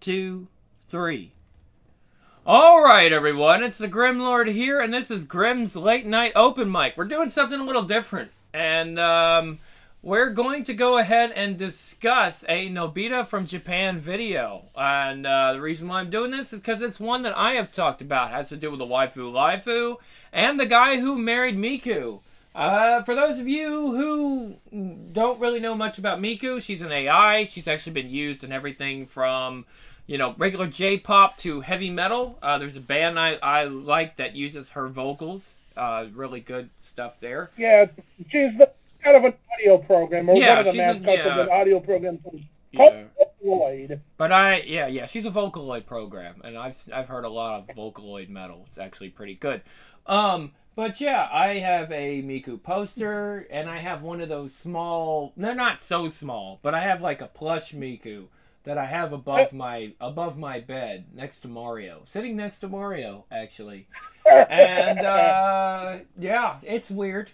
2, 3. Alright, everyone, it's the Grimlord here, and this is Grim's Late Night Open Mic. We're doing something a little different, and we're going to go ahead and discuss a Nobita from Japan video. And the reason why I'm doing this is because it's one that I have talked about. It has to do with the waifu and the guy who married Miku. For those of you who don't really know much about Miku, she's an AI. She's actually been used in everything from, you know, regular J-pop to heavy metal. There's a band I like that uses her vocals. Really good stuff there. Yeah, she's kind of an audio program, or one of the mascots of an audio program called Vocaloid. But she's a Vocaloid program, and I've heard a lot of Vocaloid metal. It's actually pretty good. But yeah, I have a Miku poster, and I have one of those small, they're not so small, but I have like a plush Miku that I have above my bed, next to Mario. Sitting next to Mario, actually. And, yeah, it's weird.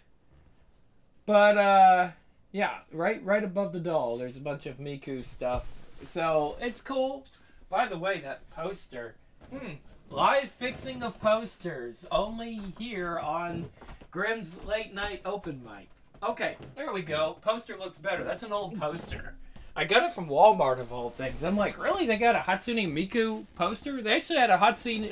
But, yeah, right above the doll, there's a bunch of Miku stuff. So, it's cool. By the way, that poster, live fixing of posters, only here on Grim's Late Night Open Mic. Okay, there we go. Poster looks better. That's an old poster. I got it from Walmart of all things. I'm like, really? They got a Hatsune Miku poster? They actually had a Hatsune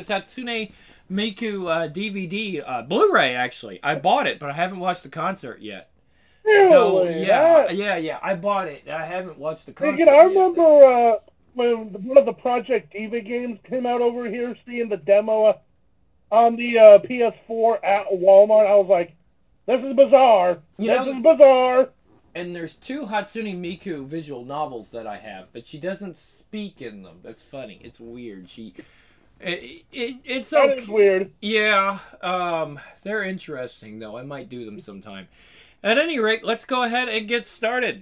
Miku DVD, Blu-ray actually. I bought it, but I haven't watched the concert yet. Really? So yeah, I bought it. I haven't watched the concert yet. I remember when one of the Project Diva games came out over here, seeing the demo on the PS4 at Walmart. I was like, this is bizarre. This is bizarre. And there's 2 Hatsune Miku visual novels that I have, but she doesn't speak in them. That's funny. It's weird. It's okay. That is weird. Yeah, they're interesting though. I might do them sometime. At any rate, let's go ahead and get started.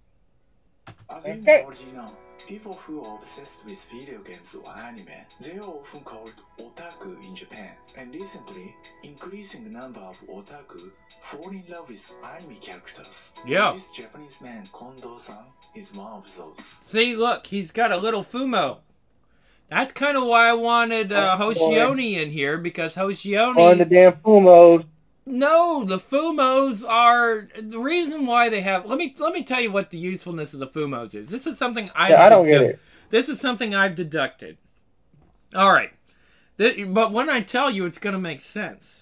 As you already know, people who are obsessed with video games or anime, they are often called otaku in Japan. And recently, increasing number of otaku fall in love with anime characters. Yeah. This Japanese man, Kondo-san, is one of those. See, look, he's got a little Fumo. That's kind of why I wanted Hoshioni in here, because Hoshioni... On the damn Fumos. No, the Fumos are the reason why they have. Let me tell you what the usefulness of the Fumos is. This is something I don't get it. This is something I've deducted. All right, but when I tell you, it's going to make sense.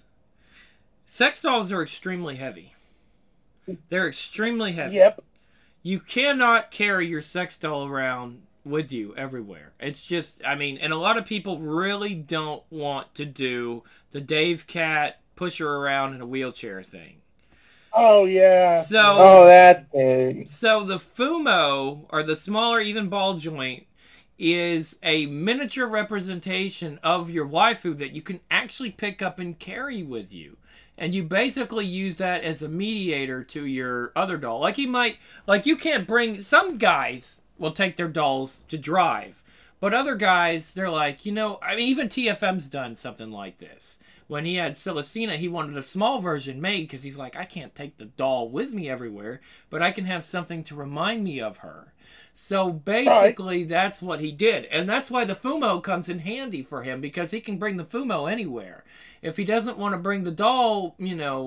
Sex dolls are extremely heavy. They're extremely heavy. Yep. You cannot carry your sex doll around with you everywhere. It's just, I mean, and a lot of people really don't want to do the Dave Cat push her around in a wheelchair thing. Oh, yeah. That thing. So the Fumo, or the smaller even ball joint, is a miniature representation of your waifu that you can actually pick up and carry with you. And you basically use that as a mediator to your other doll. Like you can't bring, some guys will take their dolls to drive. But other guys, they're like, I mean, even TFM's done something like this. When he had Celestina, he wanted a small version made because he's like, I can't take the doll with me everywhere, but I can have something to remind me of her. So basically, That's what he did. And that's why the Fumo comes in handy for him, because he can bring the Fumo anywhere. If he doesn't want to bring the doll,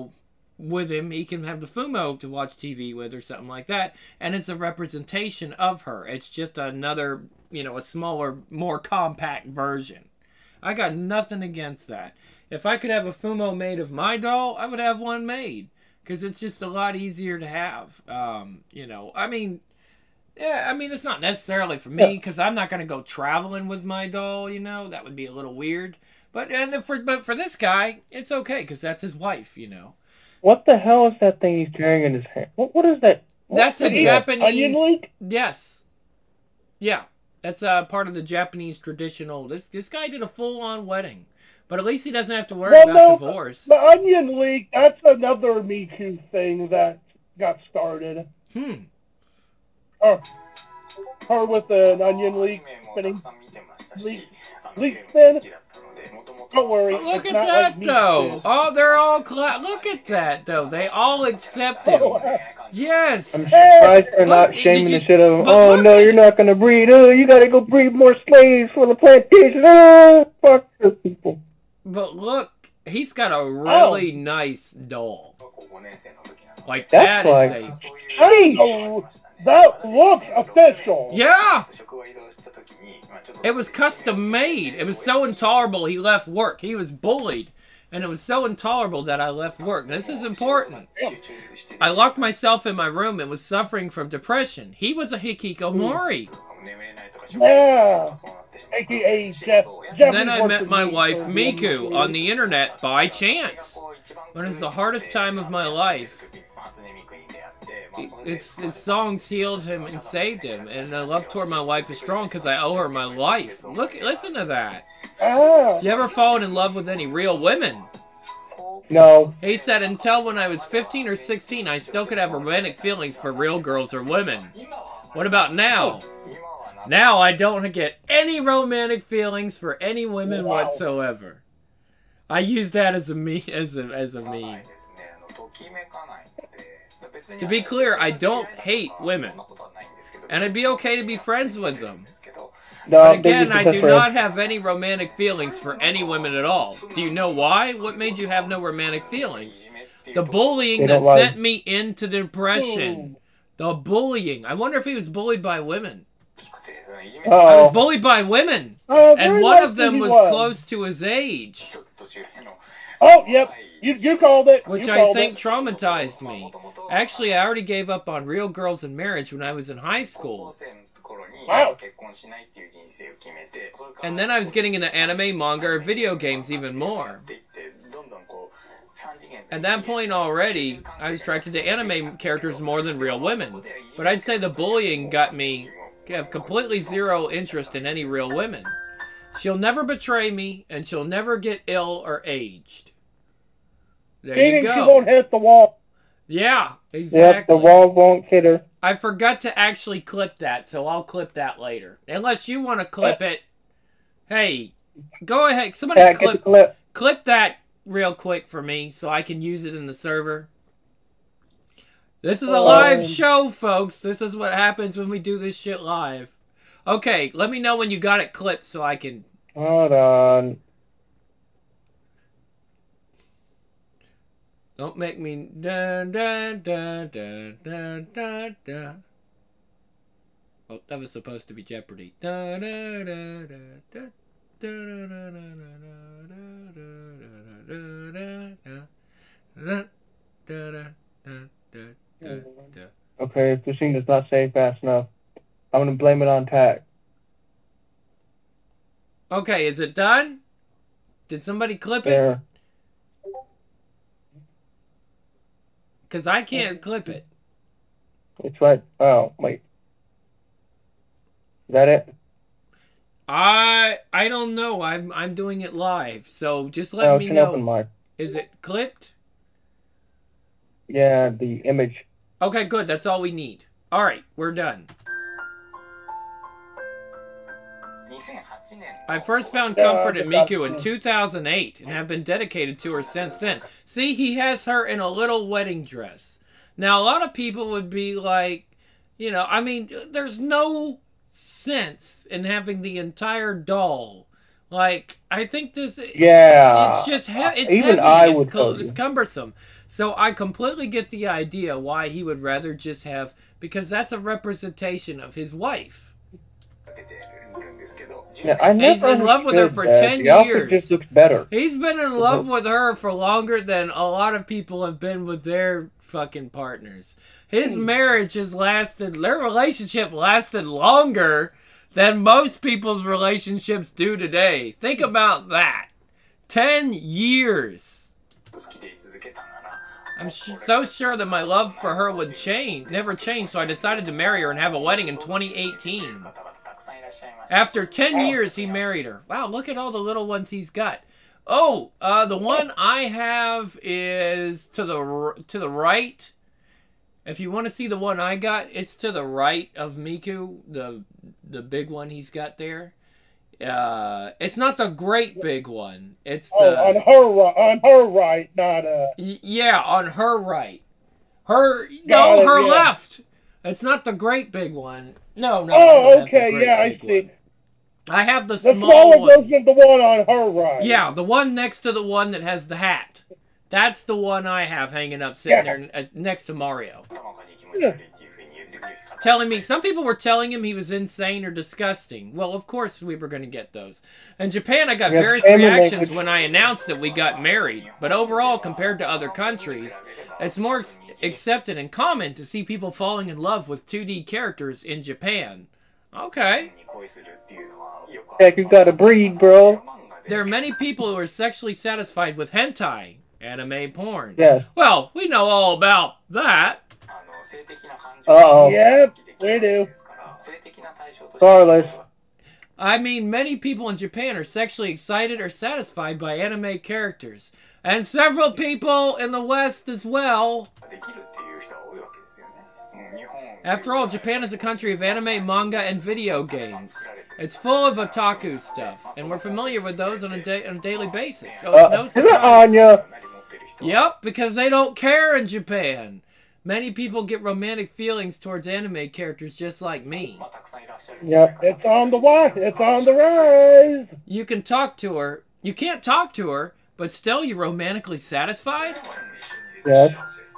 with him, he can have the Fumo to watch TV with or something like that. And it's a representation of her. It's just another, a smaller, more compact version. I got nothing against that. If I could have a Fumo made of my doll, I would have one made. Because it's just a lot easier to have. I mean, it's not necessarily for me, because I'm not going to go traveling with my doll, That would be a little weird. But for this guy, it's okay, because that's his wife, What the hell is that thing he's carrying in his hand? What is that? That's a Japanese... Onion link? Yes. Yeah. That's part of the Japanese traditional... This guy did a full-on wedding. But at least he doesn't have to worry about divorce. The Onion League, that's another Miku thing that got started. Or with an Onion League spinning. League spin? Don't worry. Oh, look at that, though. Oh, they're all... Look at that, though. They all accept him. Yes. I'm surprised they're not Look, shaming the shit out of him. but Oh look no, at- you're not gonna breed. Oh, you gotta go breed more slaves for the plantation. Oh, fuck those people. But look, he's got a really nice doll. Like That's that is like- a Hey, that looks official. yeah. It was custom made. It was so intolerable he left work. He was bullied, and it was so intolerable that I left work. This is important. I locked myself in my room and was suffering from depression. He was a hikikomori. Yeah. AKA Jeff. Then I met my wife Miku on the internet by chance. It was the hardest time of my life. His songs healed him and saved him, and the love toward my wife is strong because I owe her my life. Listen to that. Ah. You ever fallen in love with any real women? No. He said, until when I was 15 or 16, I still could have romantic feelings for real girls or women. What about now? Now I don't get any romantic feelings for any women whatsoever. I use that as a meme. To be clear, I don't hate women, and it'd be okay to be friends with them. No, But again, I do not have any romantic feelings for any women at all. Do you know why? What made you have no romantic feelings? The bullying that sent me into depression. The bullying. I wonder if he was bullied by women. I was bullied by women, and one of them was close to his age. Oh, yep. You called it. Which I think traumatized me. Actually, I already gave up on real girls and marriage when I was in high school. Wow. And then I was getting into anime, manga, or video games even more. At that point already, I was attracted to anime characters more than real women. But I'd say the bullying got me to have completely zero interest in any real women. She'll never betray me, and she'll never get ill or aged. There you go. She won't hit the wall. Yeah, exactly. Yep, the wall won't hit her. I forgot to actually clip that, so I'll clip that later. Unless you want to clip it. Hey, go ahead. Somebody clip that real quick for me so I can use it in the server. This is a live show, folks. This is what happens when we do this shit live. Okay, let me know when you got it clipped so I can... Hold on. Don't make me da da da da da da da. Oh, that was supposed to be Jeopardy. Da da da da da da da da da da. Okay, if the scene does not save fast enough, I'm gonna blame it on tag. Okay, is it done? Did somebody clip it? There. Because I can't clip it. It's right. Oh, wait. Is that it? I don't know. I'm doing it live, so just let me know. Is it clipped? Yeah, the image. Okay, good. That's all we need. All right, we're done. I first found comfort in Miku in 2008 and have been dedicated to her since then. See, he has her in a little wedding dress. Now, a lot of people would be like, you know, I mean, there's no sense in having the entire doll. Like, I think this... Yeah. It's just it's even heavy. It's cumbersome. So I completely get the idea why he would rather just have... Because that's a representation of his wife. Yeah, I never He's in love with her for 10 years. years. Just looks better. He's been in love with her for longer than a lot of people have been with their fucking partners. His marriage has lasted, their relationship lasted longer than most people's relationships do today. Think about that. 10 years. I'm so sure that my love for her would never change, so I decided to marry her and have a wedding in 2018. After 10 years, he married her. Wow, look at all the little ones he's got. Oh, the one I have is to the right. If you want to see the one I got, it's to the right of Miku, the big one he's got there. It's not the great big one. It's the on her right, not yeah, on her right. Her left. It's not the great big one. No. Oh, okay, yeah, I see. One. I have the smaller one. version, the one on her right. Yeah, the one next to the one that has the hat. That's the one I have hanging up, sitting there next to Mario. Yeah. Telling me, some people were telling him he was insane or disgusting. Well, of course we were going to get those. In Japan, I got various reactions when I announced that we got married. But overall, compared to other countries, it's more accepted and common to see people falling in love with 2D characters in Japan. Okay. Heck, you gotta breed, bro. There are many people who are sexually satisfied with hentai, anime porn. Yeah. Well, we know all about that. Uh-oh. Yep, we do. Carlos. I mean, many people in Japan are sexually excited or satisfied by anime characters. And several people in the West as well. After all, Japan is a country of anime, manga, and video games. It's full of otaku stuff, and we're familiar with those on a daily basis. So it's no surprise. Anya. Yep, because they don't care in Japan. Many people get romantic feelings towards anime characters just like me. Yep, it's on the rise. It's on the rise. You can talk to her. You can't talk to her, but still you're romantically satisfied? Yes.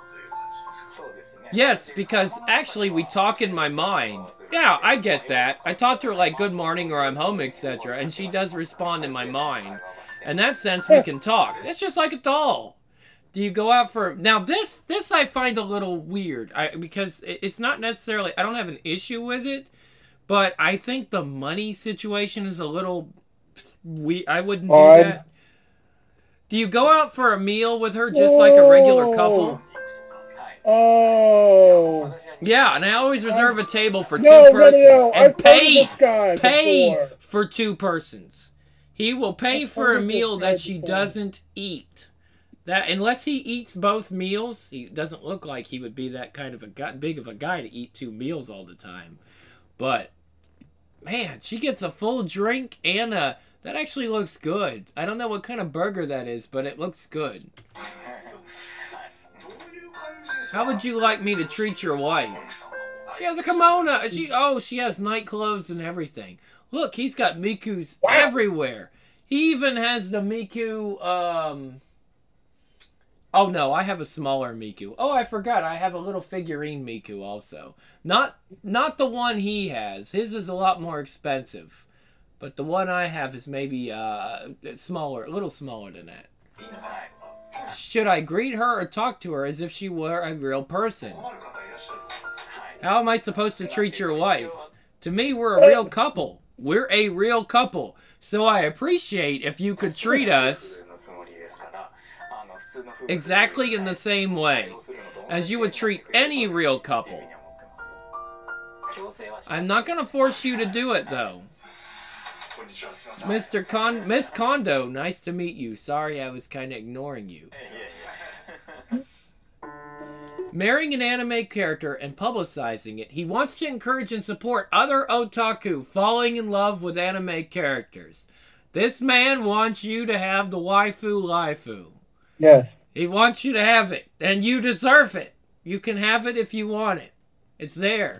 Yes, because actually we talk in my mind. Yeah, I get that. I talk to her like good morning or I'm home, etc. And she does respond in my mind. In that sense, we can talk. It's just like a doll. Do you go out for... Now, this I find a little weird. Because it's not necessarily... I don't have an issue with it. But I think the money situation is a little... I wouldn't do that. Do you go out for a meal with her just like a regular couple? Oh. Yeah, and I always reserve a table for two persons. And pay for two persons. He will pay for a meal that she doesn't eat. That unless he eats both meals, he doesn't look like he would be that kind of big of a guy to eat two meals all the time. But man, she gets a full drink and that actually looks good. I don't know what kind of burger that is, but it looks good. How would you like me to treat your wife? She has a kimono. She has night clothes and everything. Look, he's got Mikus everywhere. He even has the Miku, Oh no, I have a smaller Miku. Oh, I forgot. I have a little figurine Miku also. Not the one he has. His is a lot more expensive. But the one I have is maybe smaller, a little smaller than that. Should I greet her or talk to her as if she were a real person? How am I supposed to treat your wife? To me, we're a real couple. We're a real couple. So I appreciate if you could treat us exactly in the same way as you would treat any real couple. I'm not going to force you to do it, though. Miss Kondo, nice to meet you. Sorry I was kind of ignoring you. Marrying an anime character and publicizing it, he wants to encourage and support other otaku falling in love with anime characters. This man wants you to have the waifu. Yes. He wants you to have it, and you deserve it. You can have it if you want it. It's there.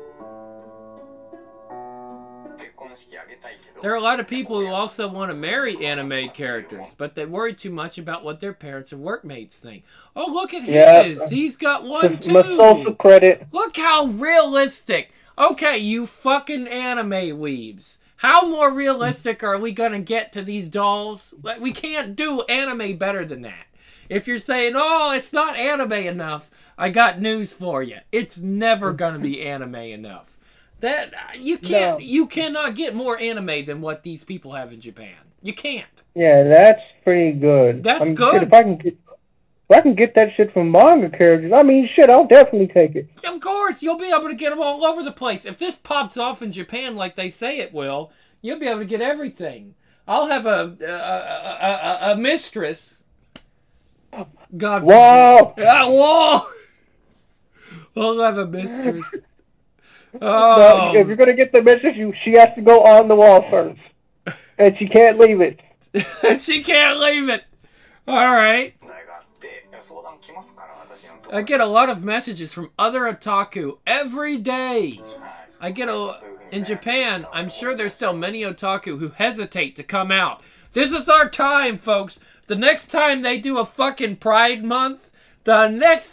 There are a lot of people who also want to marry anime characters, but they worry too much about what their parents or workmates think. Oh, look at his. He's got one too. Social credit. Look how realistic. Okay, you fucking anime weebs. How more realistic are we going to get to these dolls? We can't do anime better than that. If you're saying, oh, it's not anime enough, I got news for you. It's never going to be anime enough. That you cannot get more anime than what these people have in Japan. You can't. Yeah, that's pretty good. That's good. If I can get that shit from manga characters, I mean, shit, I'll definitely take it. Of course, you'll be able to get them all over the place. If this pops off in Japan like they say it will, you'll be able to get everything. I'll have a mistress. God. Whoa! Whoa! I'll have a mistress. Oh. If you're gonna get the mistress, she has to go on the wall first, and she can't leave it. She can't leave it. All right. I get a lot of messages from other otaku every day. In Japan, I'm sure there's still many otaku who hesitate to come out. This is our time, folks. The next time they do a fucking Pride Month, we're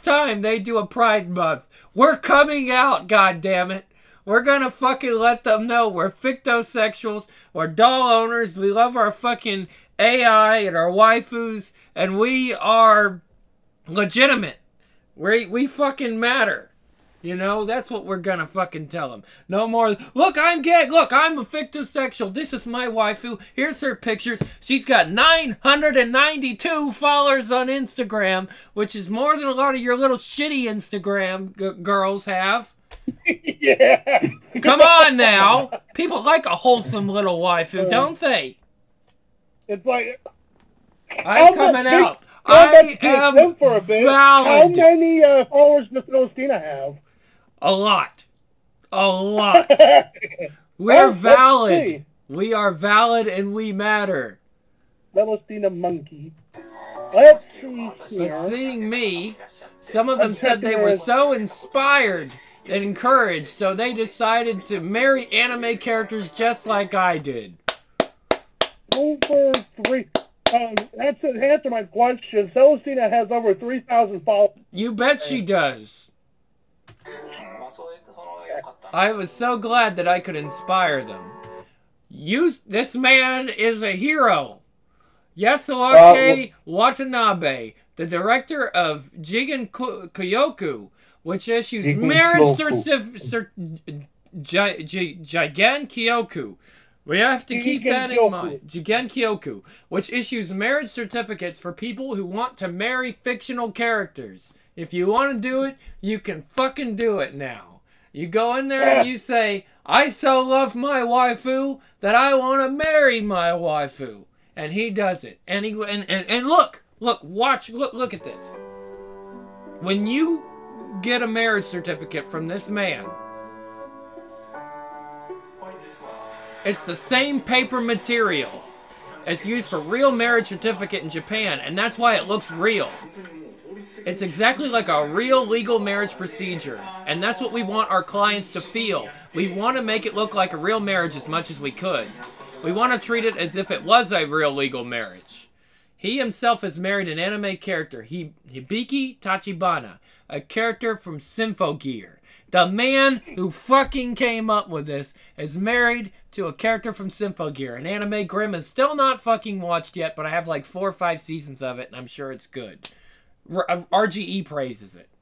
coming out, goddammit. We're gonna fucking let them know we're fictosexuals, we're doll owners, we love our fucking AI and our waifus, and we are legitimate. We fucking matter. You know, that's what we're gonna fucking tell them. No more, look, I'm gay, look, I'm a fictosexual, this is my waifu, here's her pictures. She's got 992 followers on Instagram, which is more than a lot of your little shitty Instagram girls have. Yeah. Come on now. People like a wholesome little waifu, don't they? It's like... I'm coming out. I am valid. How many followers does Celestina have? A lot. We're valid. We are valid and we matter. Celestina monkey. Let's see here. But seeing me, some of them said they were so inspired and encouraged, so they decided to marry anime characters just like I did. Over 3... that's to answer my question. Celestina has over 3,000 followers. You bet she does. I was so glad that I could inspire them. This man is a hero. Yasuake Watanabe, the director of Jigen Kyoku, which issues marriage certificate. Jigen Kyoku. We have to keep that in mind. Jigen Kyoku, which issues marriage certificates for people who want to marry fictional characters. If you want to do it, you can fucking do it now. You go in there and you say, I so love my waifu that I want to marry my waifu. And he does it. And look at this. When you get a marriage certificate from this man, it's the same paper material. It's used for real marriage certificate in Japan, and that's why it looks real. It's exactly like a real legal marriage procedure, and that's what we want our clients to feel. We want to make it look like a real marriage as much as we could. We want to treat it as if it was a real legal marriage. He himself has married an anime character, Hibiki Tachibana, a character from Symphogear. The man who fucking came up with this is married to a character from Symphogear, an anime Grimm has still not fucking watched yet, but I have like 4 or 5 seasons of it, and I'm sure it's good. RGE praises it.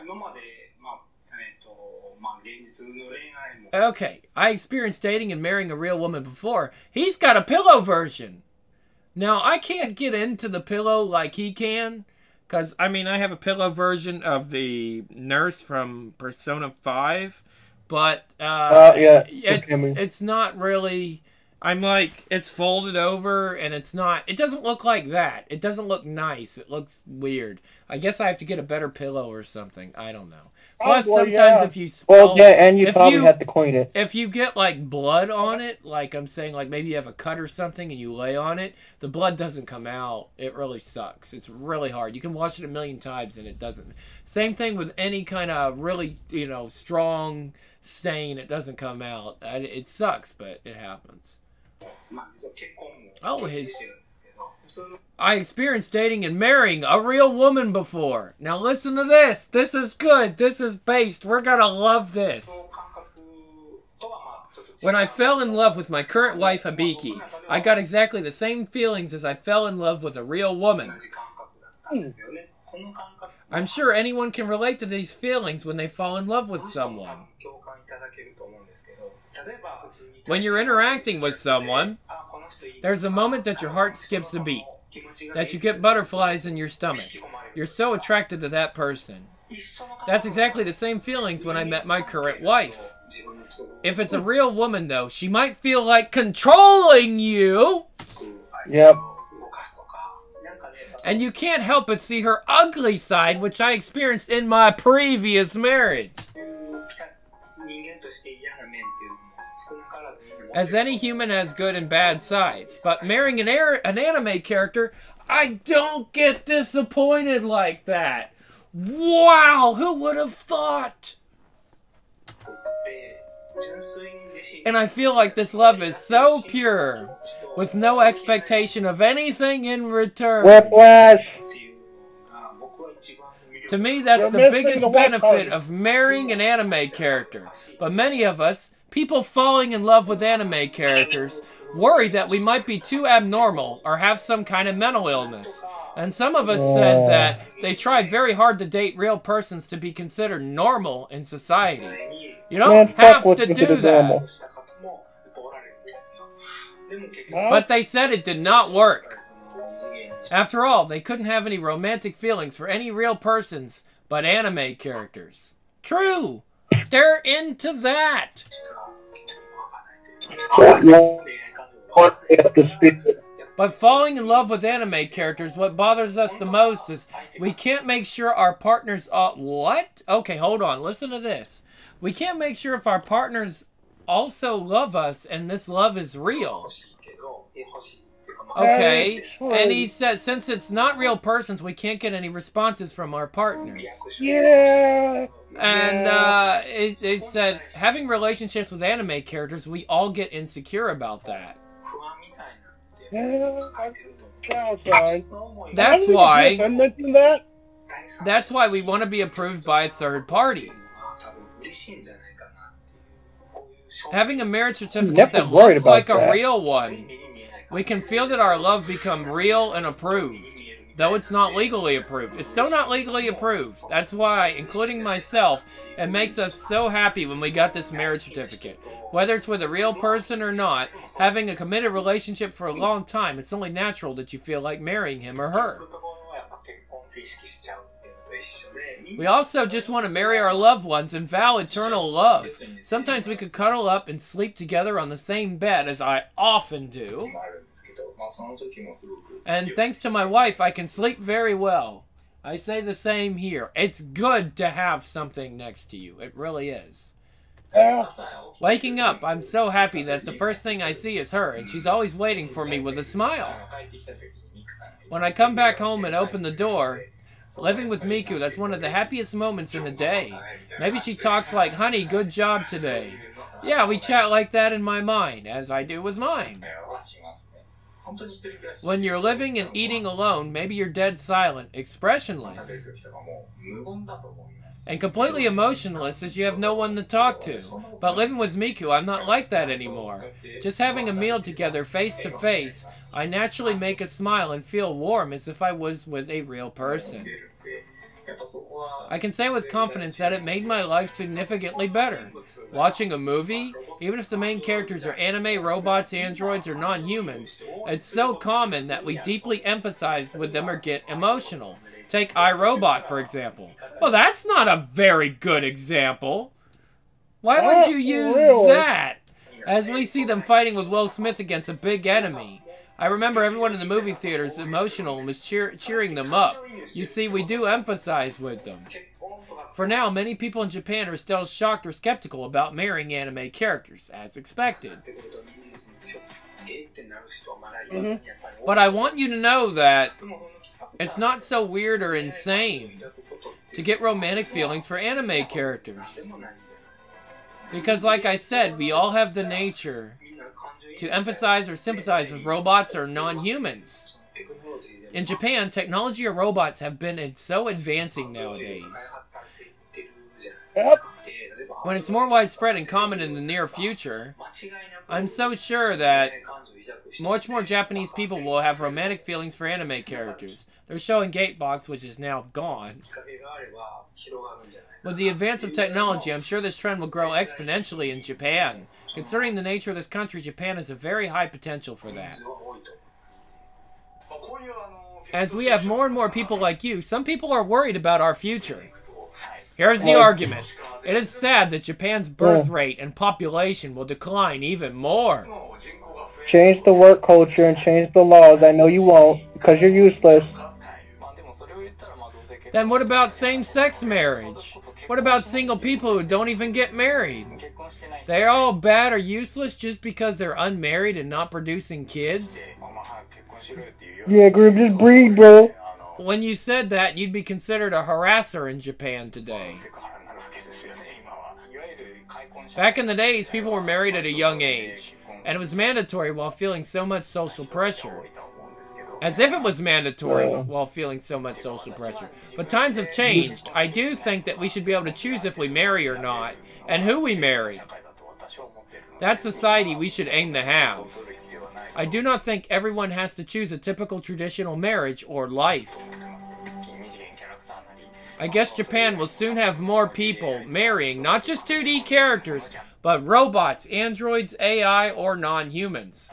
Okay, I experienced dating and marrying a real woman before. He's got a pillow version. Now, I can't get into the pillow like he can, because, I mean, I have a pillow version of the nurse from Persona 5, but it's not really... I'm like, it's folded over, and it doesn't look like that. It doesn't look nice. It looks weird. I guess I have to get a better pillow or something. I don't know. Plus, sometimes if you smell... Well, yeah, and you probably have to clean it. If you get, like, blood on it, like I'm saying, like maybe you have a cut or something and you lay on it, the blood doesn't come out. It really sucks. It's really hard. You can wash it 1,000,000 times and it doesn't. Same thing with any kind of really, strong stain. It doesn't come out. It sucks, but it happens. I experienced dating and marrying a real woman before. Now listen to this. This is good. This is based. We're gonna love this. When I fell in love with my current wife, Hibiki, I got exactly the same feelings as I fell in love with a real woman. I'm sure anyone can relate to these feelings when they fall in love with someone. When you're interacting with someone, there's a moment that your heart skips a beat, that you get butterflies in your stomach. You're so attracted to that person. That's exactly the same feelings when I met my current wife. If it's a real woman, though, she might feel like controlling you. Yep. And you can't help but see her ugly side, which I experienced in my previous marriage. As any human has good and bad sides, but marrying an anime character, I don't get disappointed like that. Wow, who would have thought? And I feel like this love is so pure, with no expectation of anything in return. Whiplash. To me, that's the biggest benefit of marrying an anime character. But many of us, people falling in love with anime characters, worry that we might be too abnormal or have some kind of mental illness. And some of us said that they tried very hard to date real persons to be considered normal in society. You don't have to do that. But they said it did not work. After all, they couldn't have any romantic feelings for any real persons but anime characters. True! They're into that! But falling in love with anime characters, what bothers us the most is we can't make sure our partners... what? Okay, hold on. Listen to this. We can't make sure if our partners also love us and this love is real. Okay, and he said since it's not real persons, we can't get any responses from our partners. Yeah. And it said having relationships with anime characters, we all get insecure about that. That's why. That's why we want to be approved by a third party. Having a marriage certificate that looks like a real one, we can feel that our love become real and approved. Though it's not legally approved. It's still not legally approved. That's why, including myself, it makes us so happy when we got this marriage certificate. Whether it's with a real person or not, having a committed relationship for a long time, it's only natural that you feel like marrying him or her. We also just want to marry our loved ones and vow eternal love. Sometimes we could cuddle up and sleep together on the same bed, as I often do. And thanks to my wife, I can sleep very well. I say the same here. It's good to have something next to you. It really is. Waking up, I'm so happy that the first thing I see is her, and she's always waiting for me with a smile. When I come back home and open the door, living with Miku, that's one of the happiest moments in the day. Maybe she talks like, honey, good job today. Yeah, we chat like that in my mind, as I do with mine. When you're living and eating alone, maybe you're dead silent, expressionless, and completely emotionless as you have no one to talk to. But living with Miku, I'm not like that anymore. Just having a meal together face to face, I naturally make a smile and feel warm as if I was with a real person. I can say with confidence that it made my life significantly better. Watching a movie, even if the main characters are anime, robots, androids, or non-humans, it's so common that we deeply empathize with them or get emotional. Take iRobot, for example. Well, that's not a very good example. Why would you use that? As we see them fighting with Will Smith against a big enemy. I remember everyone in the movie theaters emotional and was cheering them up. You see, we do empathize with them. For now, many people in Japan are still shocked or skeptical about marrying anime characters, as expected. But I want you to know that it's not so weird or insane to get romantic feelings for anime characters. Because like I said, we all have the nature to empathize or sympathize with robots or non-humans. In Japan, technology or robots have been so advancing nowadays. When it's more widespread and common in the near future, I'm so sure that much more Japanese people will have romantic feelings for anime characters. They're showing Gatebox, which is now gone. With the advance of technology, I'm sure this trend will grow exponentially in Japan. Considering the nature of this country, Japan has a very high potential for that. As we have more and more people like you, some people are worried about our future. Here's the argument. It is sad that Japan's birth rate and population will decline even more. Change the work culture and change the laws. I know you won't, because you're useless. Then what about same-sex marriage? What about single people who don't even get married? They're all bad or useless just because they're unmarried and not producing kids? Yeah, group, just breed, bro. When you said that, you'd be considered a harasser in Japan today. Back in the days, people were married at a young age, and it was mandatory while feeling so much social pressure. As if it was mandatory while feeling so much social pressure. But times have changed. I do think that we should be able to choose if we marry or not, and who we marry. That's society we should aim to have. I do not think everyone has to choose a typical traditional marriage or life. I guess Japan will soon have more people marrying not just 2D characters, but robots, androids, AI, or non-humans.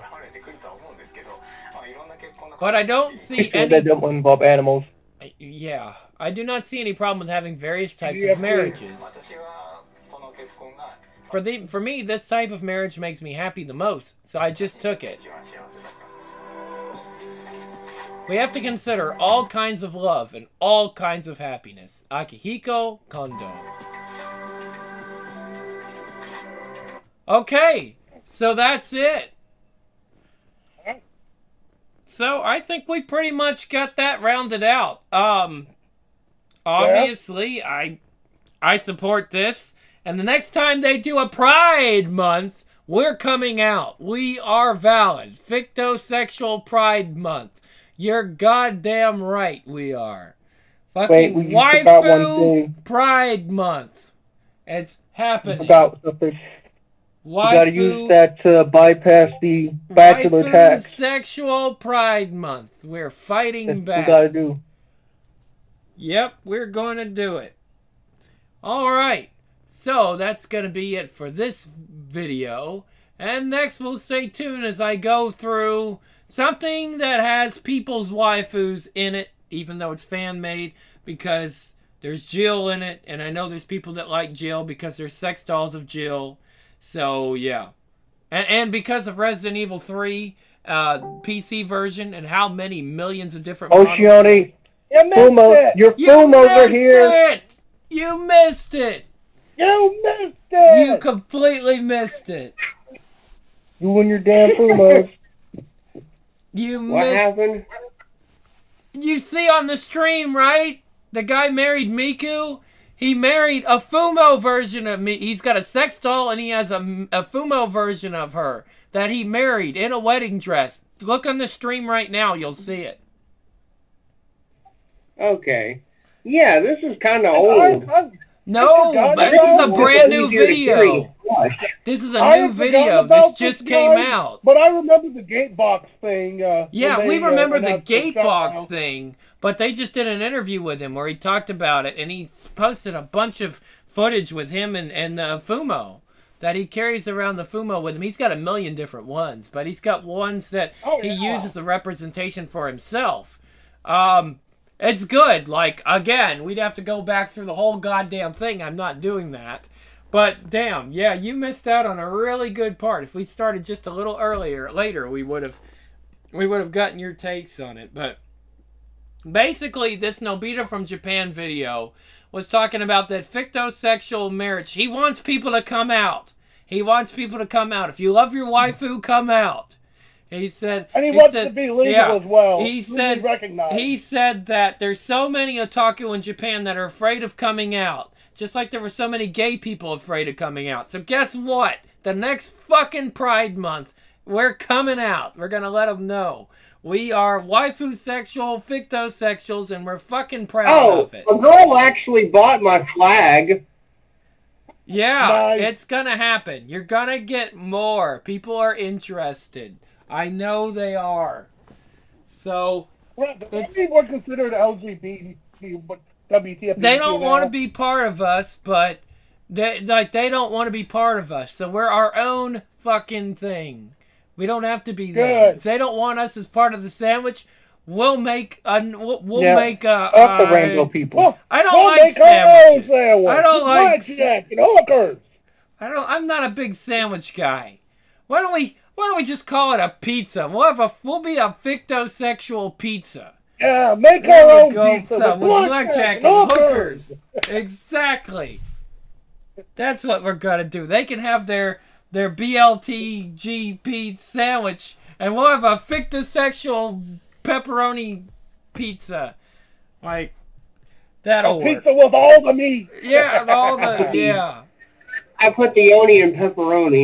But I don't see any... that don't involve animals. Yeah, I do not see any problem with having various types of marriages. For me, this type of marriage makes me happy the most, so I just took it. We have to consider all kinds of love and all kinds of happiness. Akihiko Kondo. Okay, so that's it. So I think we pretty much got that rounded out. Obviously, I support this. And the next time they do a Pride Month, we're coming out. We are valid. Fictosexual Pride Month. You're goddamn right we are. Fucking Waifu Pride Month. It's happening. You forgot something. You gotta use that to bypass the bachelor tax. Sexual Pride Month. We're fighting back. We gotta do. Yep, we're going to do it. Alright. So, that's going to be it for this video. And next, we'll stay tuned as I go through something that has people's waifus in it, even though it's fan-made, because there's Jill in it, and I know there's people that like Jill because there's sex dolls of Jill. So, yeah. And because of Resident Evil 3 PC version and how many millions of different Oceani, your Fumo over here. You missed it! You missed it! You completely missed it. You and your damn Fumos. What happened? You see on the stream, right? The guy married Miku. He married a Fumo version of me. He's got a sex doll and he has a Fumo version of her that he married in a wedding dress. Look on the stream right now. You'll see it. Okay. Yeah, this is kind of old. No, but this is a brand new video. This is a new video. This just came out. But I remember the Gatebox thing. Yeah, we remember the Gatebox thing, but they just did an interview with him where he talked about it, and he posted a bunch of footage with him and Fumo that he carries around the Fumo with him. He's got a million different ones, but he's got ones that he uses as a representation for himself. It's good. Like, again, we'd have to go back through the whole goddamn thing. I'm not doing that. But, damn, yeah, you missed out on a really good part. If we started just a little later, we would have gotten your takes on it. But, basically, this Nobita from Japan video was talking about that fictosexual marriage. He wants people to come out. He wants people to come out. If you love your waifu, come out. He said, and he wants to be legal as well. He said that there's so many otaku in Japan that are afraid of coming out, just like there were so many gay people afraid of coming out. So guess what? The next fucking Pride Month, we're coming out. We're gonna let them know we are waifu sexual, fictosexuals, and we're fucking proud of it. A girl actually bought my flag. Yeah, it's gonna happen. You're gonna get more. People are interested. I know they are. So, people are considered LGBT, WTF. They don't want to be part of us, but they don't want to be part of us. So we're our own fucking thing. We don't have to be them. If they don't want us as part of the sandwich, we'll make a the rainbow people. I don't like sandwiches. I don't like I'm not a big sandwich guy. Why don't we just call it a pizza? We'll be a fictosexual pizza. Yeah, make our own pizza with blackjack and hookers. Exactly. That's what we're gonna do. They can have their BLTG pizza sandwich, and we'll have a fictosexual pepperoni pizza. Like, that'll work. Pizza with all the meat. Yeah, all the, yeah. I put the onion and pepperoni.